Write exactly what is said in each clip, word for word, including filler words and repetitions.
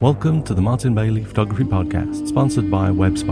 Welcome to the Martin Bailey Photography Podcast, sponsored by WebSpy.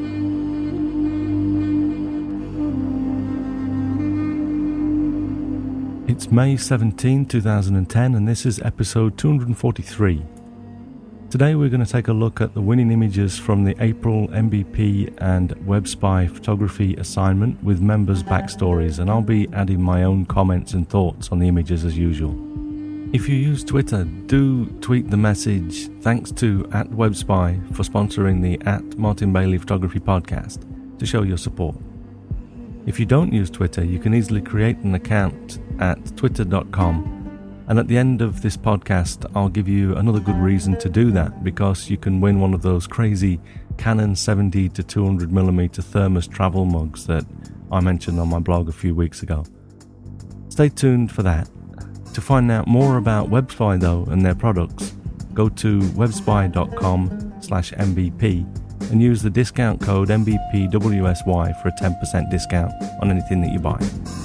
It's May seventeenth, twenty ten, and this is episode two hundred forty-three. Today we're going to take a look at the winning images from the April M B P and WebSpy photography assignment with members' backstories, and I'll be adding my own comments and thoughts on the images as usual. If you use Twitter, do tweet the message thanks to at WebSpy for sponsoring the at Martin Bailey Photography Podcast to show your support. If you don't use Twitter, you can easily create an account at twitter dot com, and at the end of this podcast I'll give you another good reason to do that, because you can win one of those crazy Canon seventy to two hundred millimeter thermos travel mugs that I mentioned on my blog a few weeks ago. Stay tuned for that. To find out more about WebSpy though and their products, go to webspy dot com slash M B P and use the discount code M B P W S Y for a ten percent discount on anything that you buy.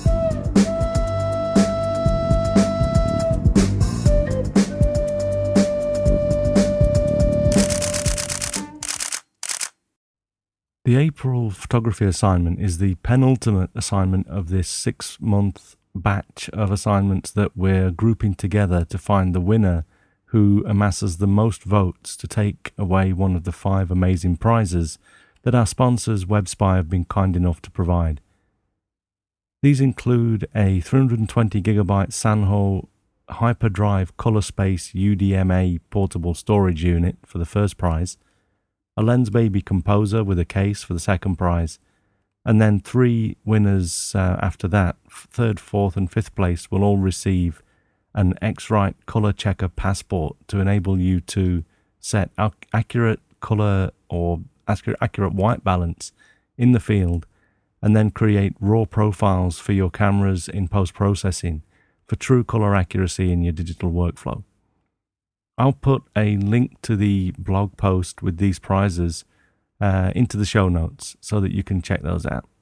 The April photography assignment is the penultimate assignment of this six-month batch of assignments that we're grouping together to find the winner who amasses the most votes to take away one of the five amazing prizes that our sponsors WebSpy have been kind enough to provide. These include a three hundred twenty gigabyte Sanho Hyperdrive ColorSpace U D M A portable storage unit for the first prize, a Lensbaby composer with a case for the second prize, and then three winners uh, after that, third, fourth and fifth place, will all receive an X-Rite Color Checker Passport to enable you to set ac- accurate color or accurate, accurate white balance in the field, and then create raw profiles for your cameras in post-processing for true color accuracy in your digital workflow. I'll put a link to the blog post with these prizes Uh, into the show notes so that you can check those out.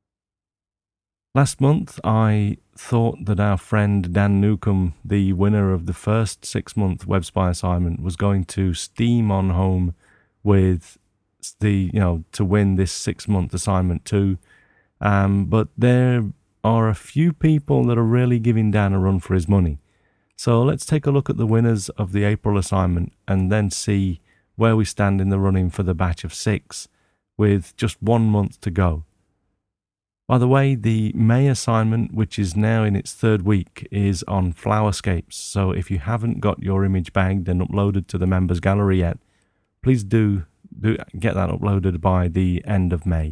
Last month, I thought that our friend Dan Newcomb, the winner of the first six-month WebSpy assignment, was going to steam on home with the, you know, to win this six-month assignment too. Um, but there are a few people that are really giving Dan a run for his money. So let's take a look at the winners of the April assignment and then see where we stand in the running for the batch of six, with just one month to go. By the way, the May assignment, which is now in its third week, is on Flowerscapes, so if you haven't got your image bagged and uploaded to the members gallery yet, please do, do get that uploaded by the end of May.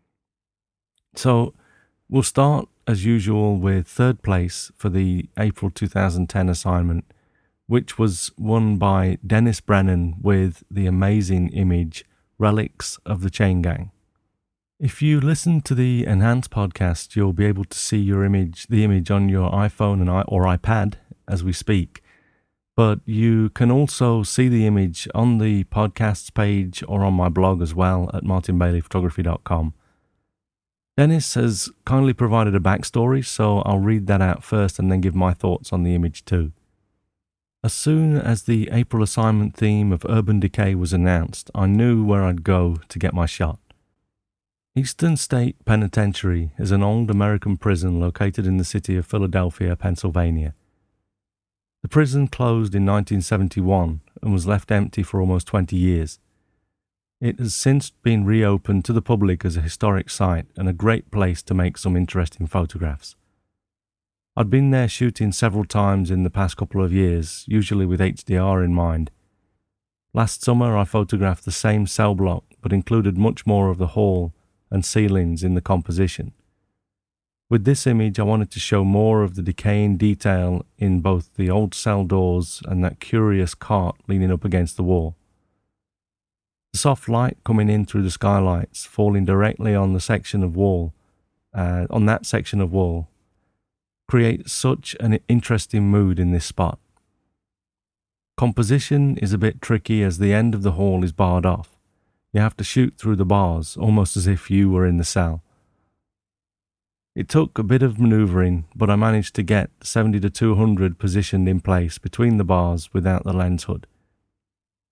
So we'll start as usual with third place for the April two thousand ten assignment, which was won by Dennis Brennan with the amazing image Relics of the Chain Gang. If you listen to the Enhanced podcast, you'll be able to see your image, the image on your iPhone and I, or iPad as we speak. But you can also see the image on the podcasts page or on my blog as well at martin bailey photography dot com. Dennis has kindly provided a backstory, so I'll read that out first and then give my thoughts on the image too. As soon as the April assignment theme of urban decay was announced, I knew where I'd go to get my shot. Eastern State Penitentiary is an old American prison located in the city of Philadelphia, Pennsylvania. The prison closed in nineteen seventy-one and was left empty for almost twenty years. It has since been reopened to the public as a historic site and a great place to make some interesting photographs. I'd been there shooting several times in the past couple of years, usually with H D R in mind. Last summer I photographed the same cell block, but included much more of the hall and ceilings in the composition. With this image I wanted to show more of the decaying detail in both the old cell doors and that curious cart leaning up against the wall. The soft light coming in through the skylights, falling directly on the section of wall, uh, on that section of wall, creates such an interesting mood in this spot. Composition is a bit tricky as the end of the hall is barred off. You have to shoot through the bars, almost as if you were in the cell. It took a bit of manoeuvring, but I managed to get seventy to two hundred positioned in place between the bars without the lens hood.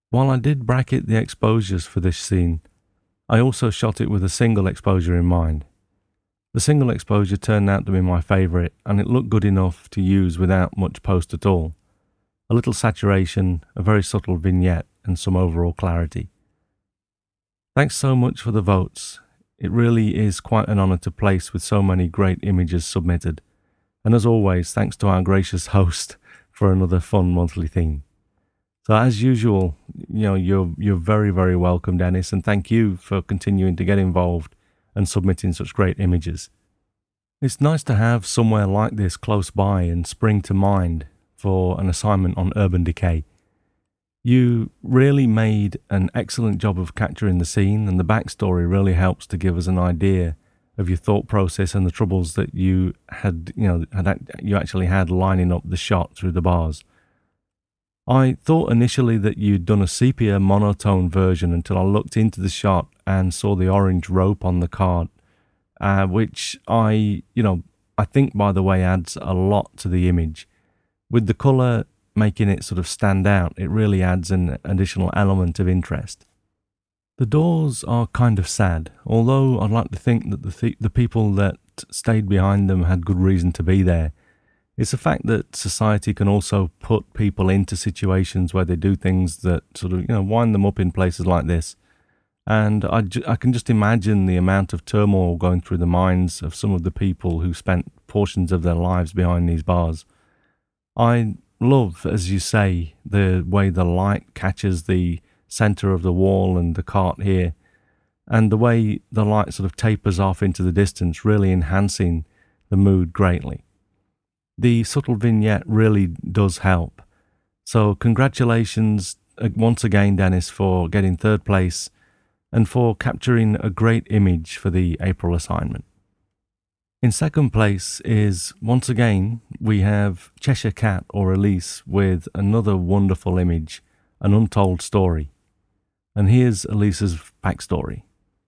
While I did bracket the exposures for this scene, I also shot it with a single exposure in mind. The single exposure turned out to be my favourite, and it looked good enough to use without much post at all. A little saturation, a very subtle vignette, and some overall clarity. Thanks so much for the votes. It really is quite an honour to place with so many great images submitted. And as always, thanks to our gracious host for another fun monthly theme. So as usual, you know, you're you're very, very welcome, Dennis, and thank you for continuing to get involved and submitting such great images. It's nice to have somewhere like this close by and spring to mind for an assignment on urban decay. You really made an excellent job of capturing the scene, and the backstory really helps to give us an idea of your thought process and the troubles that you had, you know, had, you actually had lining up the shot through the bars. I thought initially that you'd done a sepia monotone version until I looked into the shot and saw the orange rope on the card, uh, which I, you know, I think, by the way, adds a lot to the image. With the colour making it sort of stand out, it really adds an additional element of interest. The doors are kind of sad, although I'd like to think that the th- the people that stayed behind them had good reason to be there. It's a fact that society can also put people into situations where they do things that sort of, you know, wind them up in places like this. And I, ju- I can just imagine the amount of turmoil going through the minds of some of the people who spent portions of their lives behind these bars. I love, as you say, the way the light catches the centre of the wall and the cart here, and the way the light sort of tapers off into the distance, really enhancing the mood greatly. The subtle vignette really does help. So congratulations once again, Dennis, for getting third place and for capturing a great image for the April assignment. In second place is, once again, we have Cheshire Cat or Elise with another wonderful image, an untold story. And here's Elise's backstory.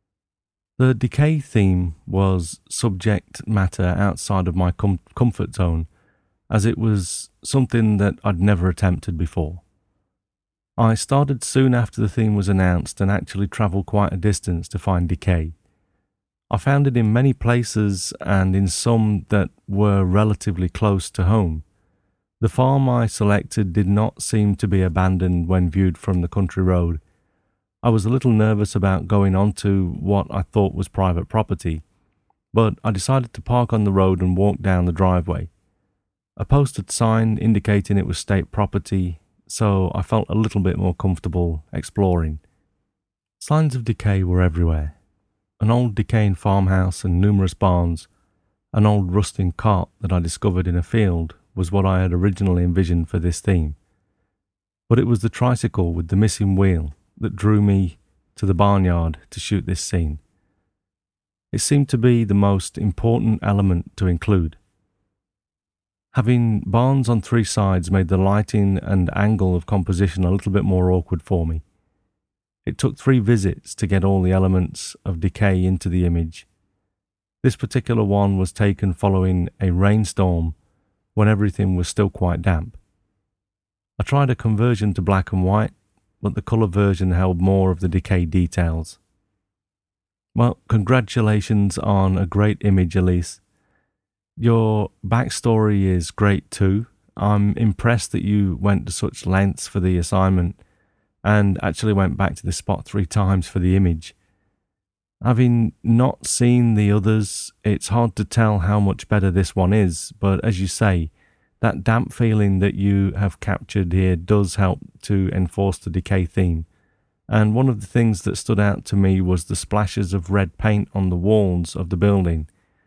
The decay theme was subject matter outside of my com- comfort zone, as it was something that I'd never attempted before. I started soon after the theme was announced and actually travelled quite a distance to find decay. I found it in many places and in some that were relatively close to home. The farm I selected did not seem to be abandoned when viewed from the country road. I was a little nervous about going onto what I thought was private property, but I decided to park on the road and walk down the driveway. A posted sign indicating it was state property, so I felt a little bit more comfortable exploring. Signs of decay were everywhere. An old decaying farmhouse and numerous barns, an old rusting cart that I discovered in a field was what I had originally envisioned for this theme. But it was the tricycle with the missing wheel that drew me to the barnyard to shoot this scene. It seemed to be the most important element to include. Having barns on three sides made the lighting and angle of composition a little bit more awkward for me. It took three visits to get all the elements of decay into the image. This particular one was taken following a rainstorm when everything was still quite damp. I tried a conversion to black and white, but the colour version held more of the decay details. Well, congratulations on a great image, Elise. Your backstory is great too. I'm impressed that you went to such lengths for the assignment and actually went back to the spot three times for the image. Having not seen the others, it's hard to tell how much better this one is, but as you say, that damp feeling that you have captured here does help to enforce the decay theme. And one of the things that stood out to me was the splashes of red paint on the walls of the building.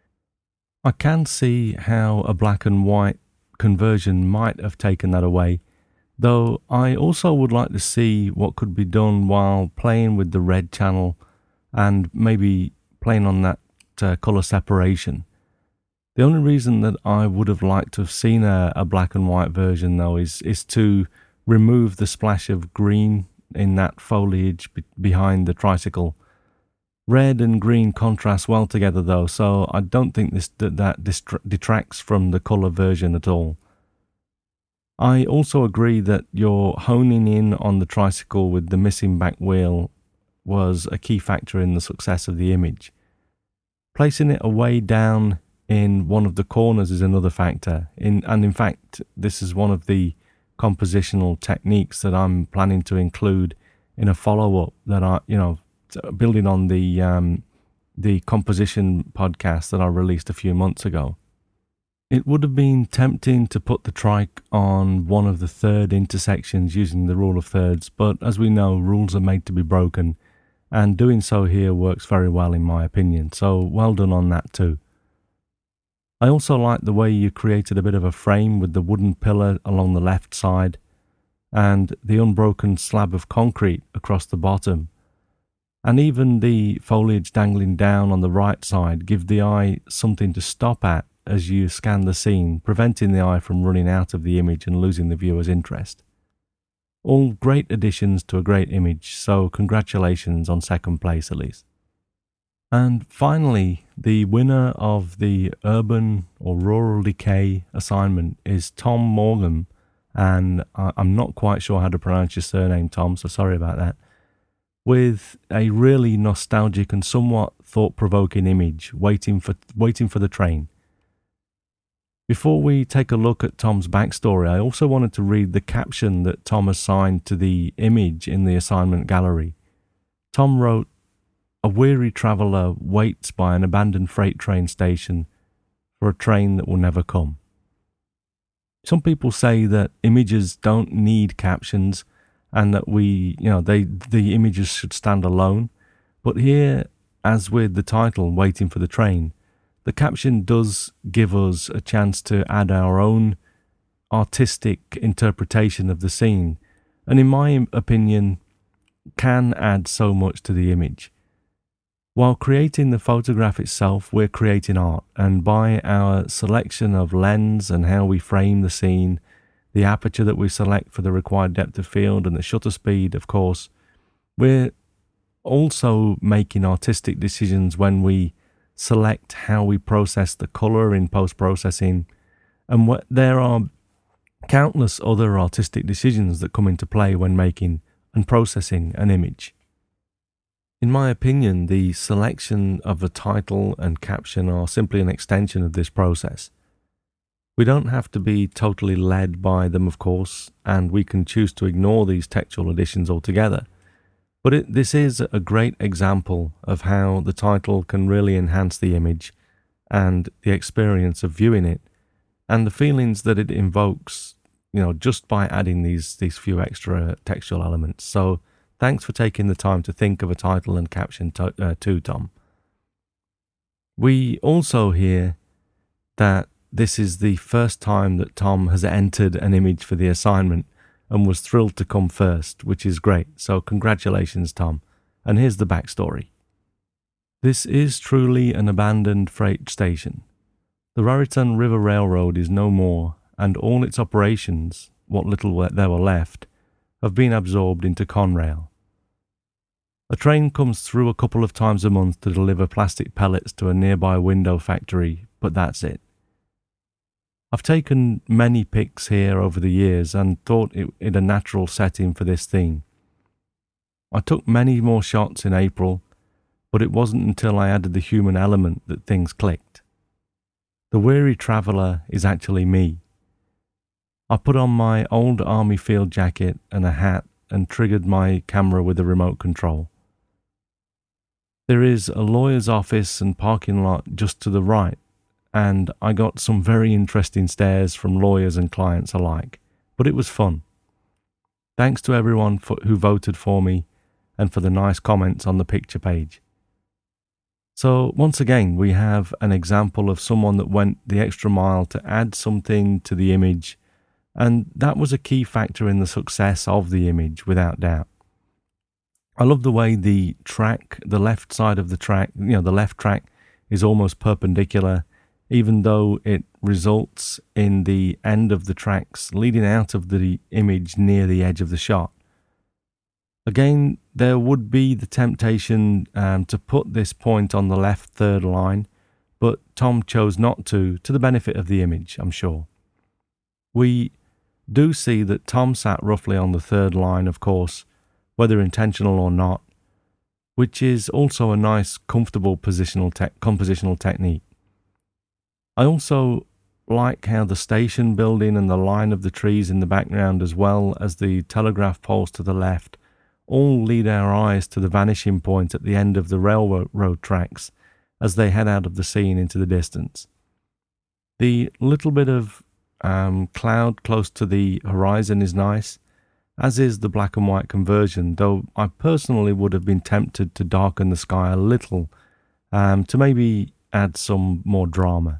I can see how a black and white conversion might have taken that away, though I also would like to see what could be done while playing with the red channel and maybe playing on that uh, colour separation. The only reason that I would have liked to have seen a, a black and white version, though, is, is to remove the splash of green in that foliage be- behind the tricycle. Red and green contrast well together, though, so I don't think this that, that distra- detracts from the colour version at all. I also agree that your honing in on the tricycle with the missing back wheel was a key factor in the success of the image. Placing it away down in one of the corners is another factor. In, and in fact, this is one of the compositional techniques that I'm planning to include in a follow-up that I, you know, building on the um, the composition podcast that I released a few months ago. It would have been tempting to put the trike on one of the third intersections using the rule of thirds, but as we know, rules are made to be broken, and doing so here works very well in my opinion, so well done on that too. I also like the way you created a bit of a frame with the wooden pillar along the left side and the unbroken slab of concrete across the bottom. And even the foliage dangling down on the right side give the eye something to stop at as you scan the scene, preventing the eye from running out of the image and losing the viewer's interest. All great additions to a great image, so congratulations on second place, Elise. And finally, the winner of the Urban or Rural Decay assignment is Tom Morgan, and I'm not quite sure how to pronounce your surname, Tom, so sorry about that, with a really nostalgic and somewhat thought-provoking image, waiting for waiting for the train. Before we take a look at Tom's backstory, I also wanted to read the caption that Tom assigned to the image in the assignment gallery. Tom wrote, "A weary traveller waits by an abandoned freight train station for a train that will never come." Some people say that images don't need captions and that we, you know, they the images should stand alone. But here, as with the title, Waiting for the Train, the caption does give us a chance to add our own artistic interpretation of the scene, and in my opinion, can add so much to the image. While creating the photograph itself, we're creating art, and by our selection of lens and how we frame the scene, the aperture that we select for the required depth of field and the shutter speed, of course, we're also making artistic decisions when we select how we process the colour in post-processing, and what, there are countless other artistic decisions that come into play when making and processing an image. In my opinion, the selection of a title and caption are simply an extension of this process. We don't have to be totally led by them, of course, and we can choose to ignore these textual additions altogether. But it, this is a great example of how the title can really enhance the image and the experience of viewing it, and the feelings that it invokes, you know, just by adding these these few extra textual elements. So thanks for taking the time to think of a title and caption to, uh, too, Tom. We also hear that this is the first time that Tom has entered an image for the assignment and was thrilled to come first, which is great. So congratulations, Tom. And here's the backstory. This is truly an abandoned freight station. The Raritan River Railroad is no more, and all its operations, what little there were left, have been absorbed into Conrail. A train comes through a couple of times a month to deliver plastic pellets to a nearby window factory, but that's it. I've taken many pics here over the years and thought it, it a natural setting for this theme. I took many more shots in April, but it wasn't until I added the human element that things clicked. The weary traveller is actually me. I put on my old army field jacket and a hat and triggered my camera with a remote control. There is a lawyer's office and parking lot just to the right, and I got some very interesting stares from lawyers and clients alike, but it was fun. Thanks to everyone for, who voted for me and for the nice comments on the picture page. So once again, we have an example of someone that went the extra mile to add something to the image, and that was a key factor in the success of the image, without doubt. I love the way the track, the left side of the track, you know, the left track is almost perpendicular, even though it results in the end of the tracks leading out of the image near the edge of the shot. Again, there would be the temptation um, to put this point on the left third line, but Tom chose not to, to the benefit of the image, I'm sure. We do see that Tom sat roughly on the third line, of course, whether intentional or not, which is also a nice, comfortable positional te- compositional technique. I also like how the station building and the line of the trees in the background, as well as the telegraph poles to the left, all lead our eyes to the vanishing point at the end of the railroad tracks as they head out of the scene into the distance. The little bit of um, cloud close to the horizon is nice, as is the black and white conversion, though I personally would have been tempted to darken the sky a little um, to maybe add some more drama.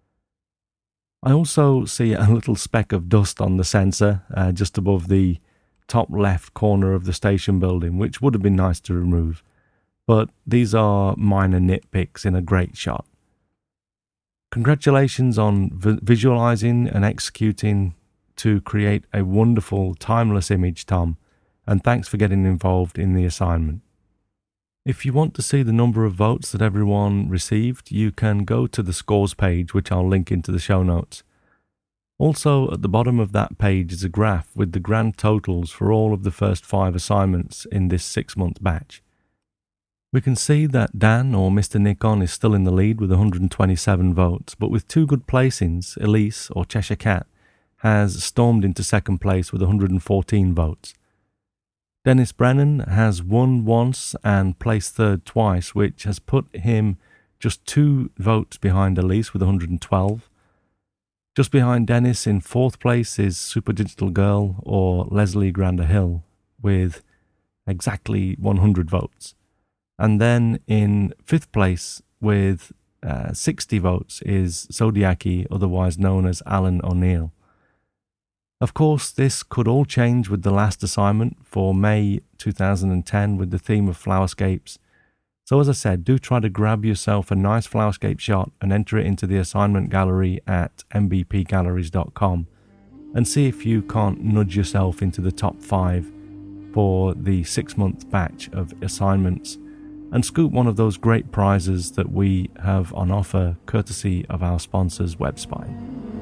I also see a little speck of dust on the sensor uh, just above the top left corner of the station building, which would have been nice to remove, but these are minor nitpicks in a great shot. Congratulations on v- visualizing and executing to create a wonderful, timeless image, Tom, and thanks for getting involved in the assignment. If you want to see the number of votes that everyone received, you can go to the scores page, which I'll link into the show notes. Also, at the bottom of that page is a graph with the grand totals for all of the first five assignments in this six-month batch. We can see that Dan, or Mister Nikon, is still in the lead with one hundred twenty-seven votes, but with two good placings, Elise, or Cheshire Cat, has stormed into second place with one hundred fourteen votes. Dennis Brennan has won once and placed third twice, which has put him just two votes behind Elise with one hundred twelve. Just behind Dennis in fourth place is Super Digital Girl, or Leslie Grander Hill, with exactly one hundred votes. And then in fifth place with uh, sixty votes is Zodiaki, otherwise known as Alan O'Neill. Of course, this could all change with the last assignment for May two thousand ten with the theme of flowerscapes. So as I said, do try to grab yourself a nice flowerscape shot and enter it into the assignment gallery at m b p galleries dot com and see if you can't nudge yourself into the top five for the six-month batch of assignments and scoop one of those great prizes that we have on offer courtesy of our sponsors, WebSpy.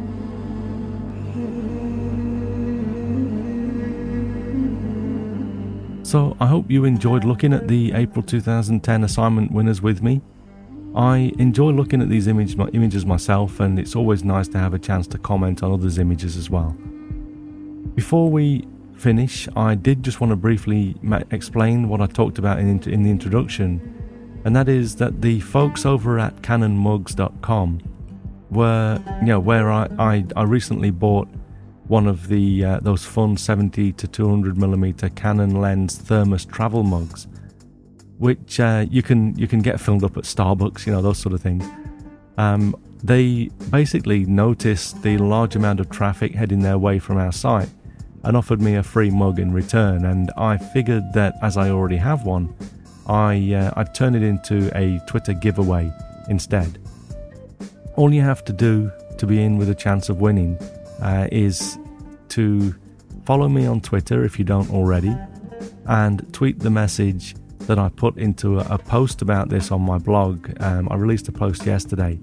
So I hope you enjoyed looking at the April two thousand ten assignment winners with me. I enjoy looking at these image, images myself, and it's always nice to have a chance to comment on others' images as well. Before we finish, I did just want to briefly ma- explain what I talked about in, in the introduction, and that is that the folks over at canon mugs dot com were, you know, where I, I, I recently bought one of the uh, those fun seventy to two hundred millimeter Canon lens thermos travel mugs, which uh, you can you can get filled up at Starbucks, you know, those sort of things. Um, they basically noticed the large amount of traffic heading their way from our site and offered me a free mug in return, and I figured that as I already have one, I uh, I'd turn it into a Twitter giveaway instead. All you have to do to be in with a chance of winning Uh, is to follow me on Twitter if you don't already, and tweet the message that I put into a, a post about this on my blog. Um, I released a post yesterday.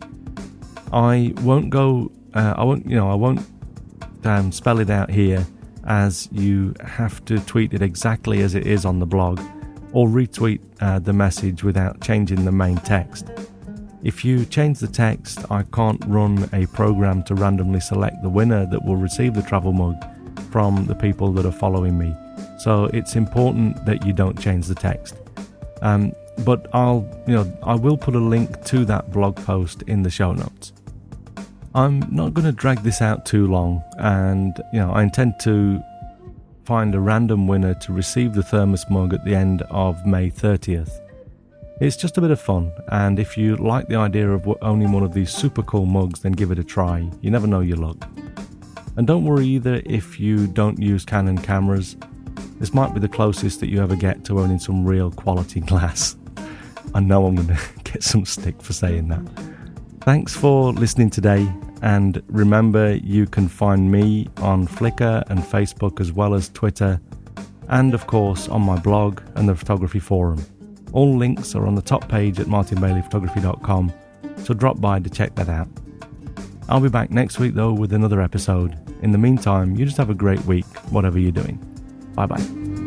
I won't go. Uh, I won't. You know. I won't um, spell it out here, as you have to tweet it exactly as it is on the blog, or retweet uh, the message without changing the main text. If you change the text, I can't run a program to randomly select the winner that will receive the travel mug from the people that are following me. So it's important that you don't change the text. Um, but I'll, you know, I will put a link to that blog post in the show notes. I'm not going to drag this out too long, and you know, I intend to find a random winner to receive the thermos mug at the end of May thirtieth. It's just a bit of fun, and if you like the idea of owning one of these super cool mugs, then give it a try. You never know your luck. And don't worry either if you don't use Canon cameras. This might be the closest that you ever get to owning some real quality glass. I know I'm going to get some stick for saying that. Thanks for listening today, and remember you can find me on Flickr and Facebook as well as Twitter, and of course on my blog and the photography forum. All links are on the top page at martin bailey photography dot com, so drop by to check that out. I'll be back next week though with another episode. In the meantime, you just have a great week, whatever you're doing. Bye-bye.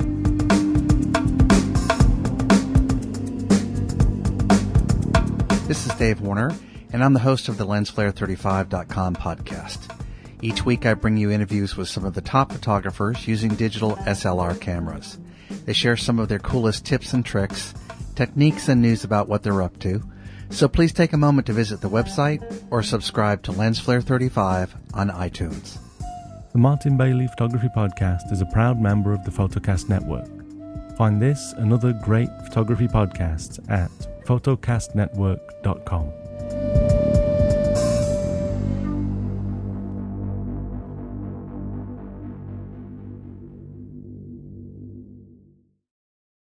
This is Dave Warner, and I'm the host of the lens flare thirty-five dot com podcast. Each week I bring you interviews with some of the top photographers using digital S L R cameras. They share some of their coolest tips and tricks, techniques and news about what they're up to. So please take a moment to visit the website or subscribe to Lens Flare thirty-five on iTunes. The Martin Bailey Photography Podcast is a proud member of the Photocast Network. Find this and other great photography podcasts at photocast network dot com.